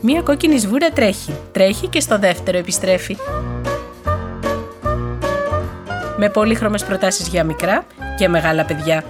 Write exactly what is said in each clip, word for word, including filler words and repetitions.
Μία κόκκινη σβούρα τρέχει, τρέχει και στο δεύτερο επιστρέφει. Με πολύχρωμες προτάσεις για μικρά και μεγάλα παιδιά.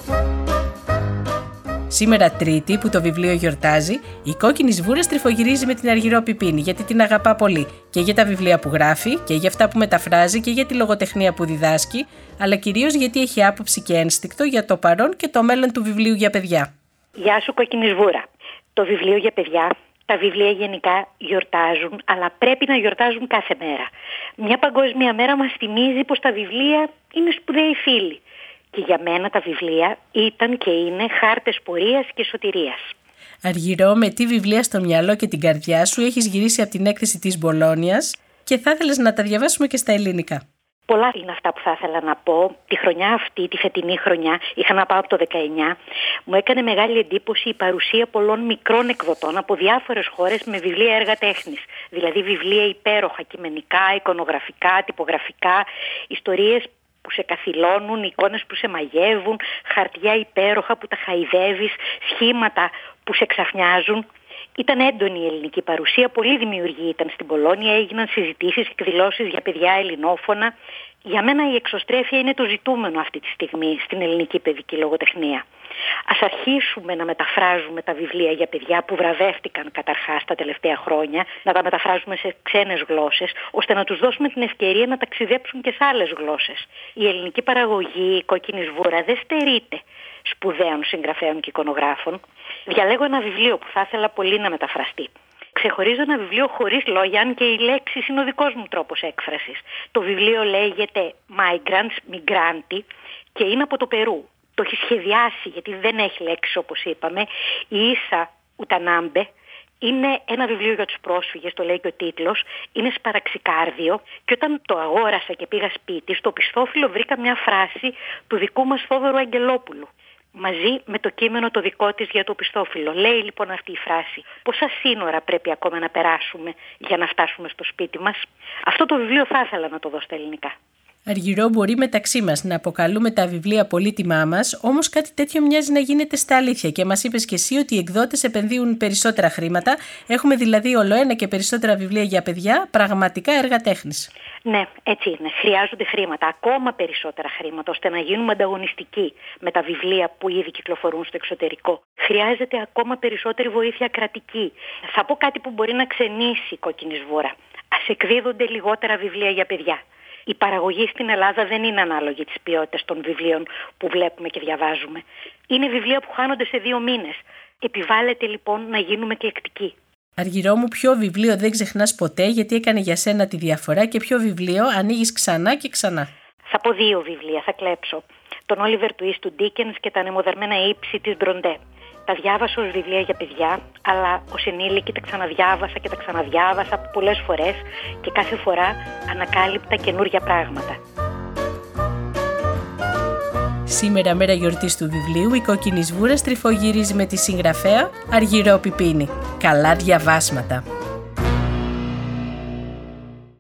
Σήμερα Τρίτη που το βιβλίο γιορτάζει, η κόκκινη σβούρα στριφογυρίζει με την Αργυρό Πιπίνη γιατί την αγαπά πολύ και για τα βιβλία που γράφει και για αυτά που μεταφράζει και για τη λογοτεχνία που διδάσκει, αλλά κυρίως γιατί έχει άποψη και ένστικτο για το παρόν και το μέλλον του βιβλίου για παιδιά. Γεια σου κόκκινη σβούρα. Το βιβλίο για παιδιά, τα βιβλία γενικά γιορτάζουν, αλλά πρέπει να γιορτάζουν κάθε μέρα. Μια παγκόσμια μέρα μας θυμίζει πως τα βιβλία είναι σπουδαίοι φίλοι. Και για μένα τα βιβλία ήταν και είναι χάρτες πορείας και σωτηρίας. Αργυρό, με τι βιβλία στο μυαλό και την καρδιά σου έχεις γυρίσει από την έκθεση της Μπολόνιας και θα ήθελες να τα διαβάσουμε και στα ελληνικά? Πολλά είναι αυτά που θα ήθελα να πω. Τη χρονιά αυτή, τη φετινή χρονιά, είχα να πάω από το δεκαεννιά, μου έκανε μεγάλη εντύπωση η παρουσία πολλών μικρών εκδοτών από διάφορες χώρες με βιβλία έργα τέχνης. Δηλαδή βιβλία υπέροχα, κειμενικά, εικονογραφικά, τυπογραφικά, ιστορίες που σε καθυλώνουν, εικόνες που σε μαγεύουν, χαρτιά υπέροχα που τα χαϊδεύεις, σχήματα που σε ξαφνιάζουν. Ήταν έντονη η ελληνική παρουσία, πολύ δημιουργή ήταν στην Πολώνια, έγιναν συζητήσεις, εκδηλώσεις για παιδιά ελληνόφωνα. Για μένα η εξωστρέφεια είναι το ζητούμενο αυτή τη στιγμή στην ελληνική παιδική λογοτεχνία. Ας αρχίσουμε να μεταφράζουμε τα βιβλία για παιδιά που βραβεύτηκαν καταρχάς τα τελευταία χρόνια, να τα μεταφράζουμε σε ξένες γλώσσες, ώστε να τους δώσουμε την ευκαιρία να ταξιδέψουν και σε άλλες γλώσσες. Η ελληνική παραγωγή, η κόκκινη σβούρα, δεν στερείται σπουδαίων συγγραφέων και εικονογράφων. Διαλέγω ένα βιβλίο που θα ήθελα πολύ να μεταφραστεί. Ξεχωρίζω ένα βιβλίο χωρίς λόγια, αν και η λέξη είναι ο δικός μου τρόπος έκφρασης. Το βιβλίο λέγεται Migrants, Migranti και είναι από το Περού. Το έχει σχεδιάσει, γιατί δεν έχει λέξεις όπως είπαμε, η Ίσα Ουτανάμπε. Είναι ένα βιβλίο για τους πρόσφυγες, το λέει και ο τίτλος, είναι σπαραξικάρδιο και όταν το αγόρασα και πήγα σπίτι, στο πιστόφυλλο βρήκα μια φράση του δικού μας Θόδωρου Αγγελόπουλου, μαζί με το κείμενο το δικό της για το πιστόφυλλο. Λέει λοιπόν αυτή η φράση: πόσα σύνορα πρέπει ακόμα να περάσουμε για να φτάσουμε στο σπίτι μας? Αυτό το βιβλίο θα ήθελα να το δω στα ελληνικά. Αργυρό, μπορεί μεταξύ μας να αποκαλούμε τα βιβλία πολύτιμά μας, όμως κάτι τέτοιο μοιάζει να γίνεται στα αλήθεια και μας είπες και εσύ ότι οι εκδότες επενδύουν περισσότερα χρήματα. Έχουμε δηλαδή ολοένα και περισσότερα βιβλία για παιδιά, πραγματικά έργα τέχνης. Ναι, έτσι είναι. Χρειάζονται χρήματα, ακόμα περισσότερα χρήματα, ώστε να γίνουμε ανταγωνιστικοί με τα βιβλία που ήδη κυκλοφορούν στο εξωτερικό. Χρειάζεται ακόμα περισσότερη βοήθεια κρατική. Θα πω κάτι που μπορεί να ξενήσει η κόκκινη σβούρα. Ας εκδίδονται λιγότερα βιβλία για παιδιά. Η παραγωγή στην Ελλάδα δεν είναι ανάλογη της ποιότητας των βιβλίων που βλέπουμε και διαβάζουμε. Είναι βιβλία που χάνονται σε δύο μήνες. Επιβάλλεται λοιπόν να γίνουμε εκλεκτικοί. Αργυρό μου, ποιο βιβλίο δεν ξεχνάς ποτέ γιατί έκανε για σένα τη διαφορά και ποιο βιβλίο ανοίγεις ξανά και ξανά? Θα πω δύο βιβλία, θα κλέψω. Τον Όλιβερ Twist του Ντίκενς και τα ανεμοδερμένα ύψη της Μπροντέ. Τα διάβασα ως βιβλία για παιδιά, αλλά ως ενήλικη τα ξαναδιάβασα και τα ξαναδιάβασα πολλές φορές και κάθε φορά ανακάλυπτα καινούργια πράγματα. Σήμερα, μέρα γιορτής του βιβλίου, η κόκκινη σβούρα στριφογυρίζει με τη συγγραφέα Αργυρό Πιπίνη. Καλά διαβάσματα!